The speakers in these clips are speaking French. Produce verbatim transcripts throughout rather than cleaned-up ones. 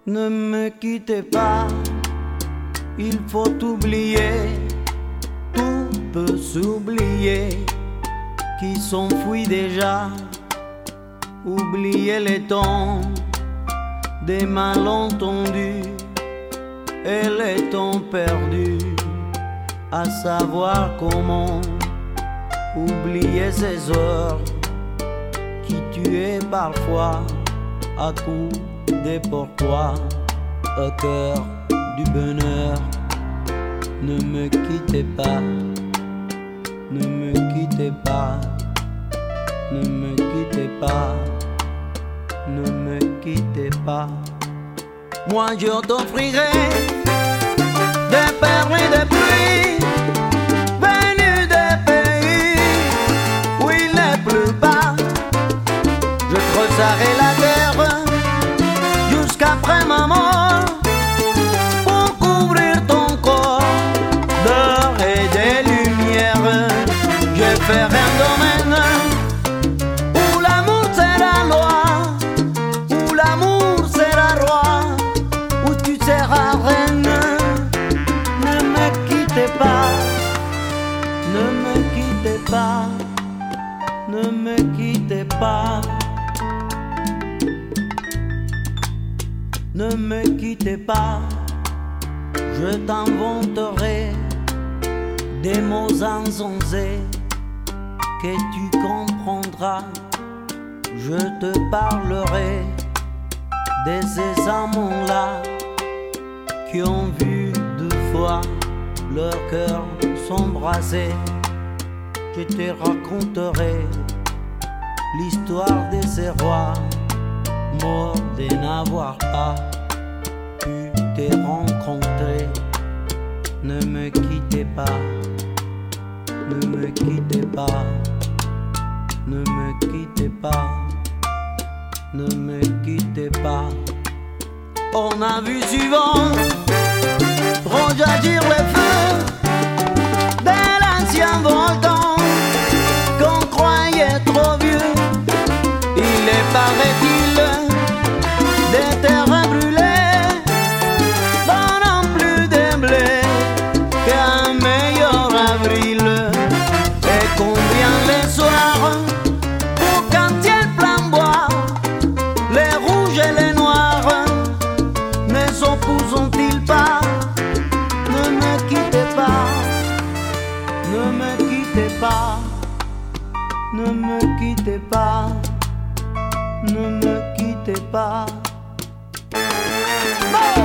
Ne me quittez pas, il faut oublier, tout peut s'oublier, qui s'enfuit déjà. Oubliez les temps des malentendus et les temps perdus, à savoir comment oublier ces heures qui tuaient parfois à coups des pourquoi au cœur du bonheur. Ne me quittez pas, ne me quittez pas, ne me quittez pas, ne me quittez pas. Moi je t'offrirai des perles et des pluies venues des pays où il n'est plus bas. Je creuserai la terre jusqu'après ma mort pour couvrir ton corps d'or et des lumières. Je ferai un domaine où l'amour sera loi, où l'amour sera roi, où tu seras reine. Ne me quittez pas, ne me quittez pas, ne me quittez pas. Ne me quittez pas, je t'inventerai des mots insensés que tu comprendras. Je te parlerai de ces amants-là qui ont vu deux fois leur cœur s'embraser. Je te raconterai l'histoire de ces rois morts de n'avoir pas pu te rencontrer. Ne me quittez pas, ne me quittez pas, ne me quittez pas, ne me quittez pas. On a vu souvent rejaillir les feux de l'ancien volcan qu'on croyait trop vieux. Il est paraît-il des terres brûlées donnant plus de blé qu'un meilleur avril. Et combien les soirs pour quand ciel flamboie, les rouges et les noirs ne s'opposent-ils pas? Ne me quittez pas, ne me quittez pas, ne me quittez pas, ne me quittez pas. Oh!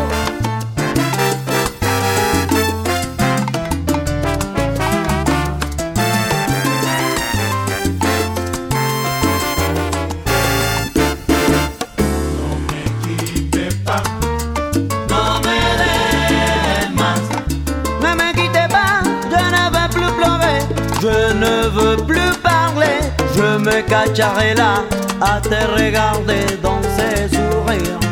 Je ne veux plus parler, je me cacherai là à te regarder dans ces sourires.